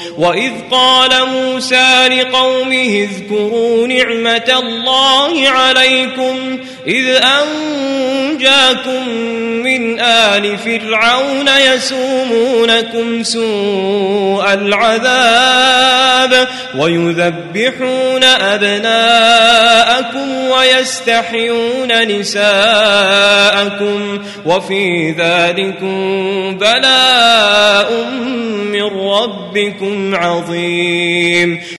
وإذ قال موسى لقومه اذكروا نعمة الله عليكم إذ أنجاكم من آل فرعون يسومونكم سوء العذاب ويذبحون أبناءكم ويستحيون نساءكم وفي ذلكم بلاء من ربكم عظيم.